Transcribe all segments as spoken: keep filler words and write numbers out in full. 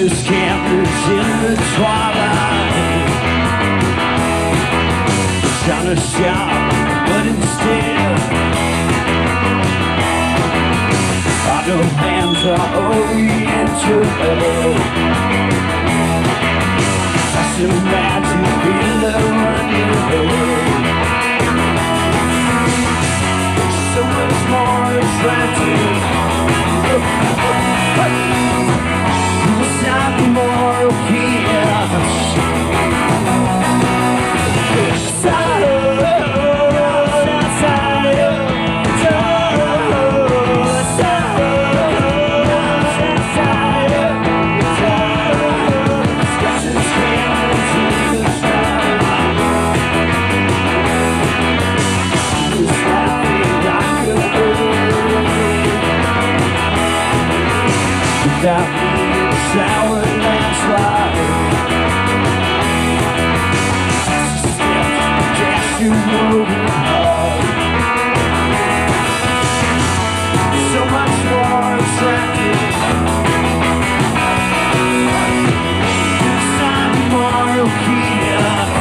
Texas campers in the twilight, trying to shout, but instead our hands are oriental. That's the magic in the underworld. So much more attractive. It's not the moral chaos. That sour landslide, steps, gas you moving hard. So much more attractive. It's not moral chaos.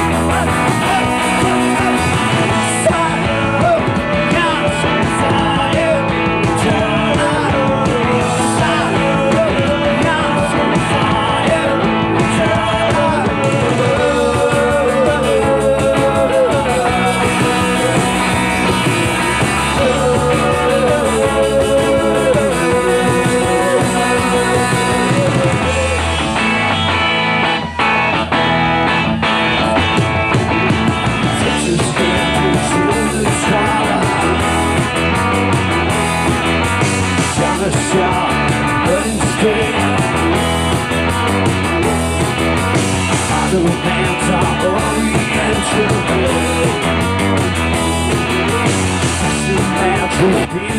But instead, our hands are oriental. It's a natural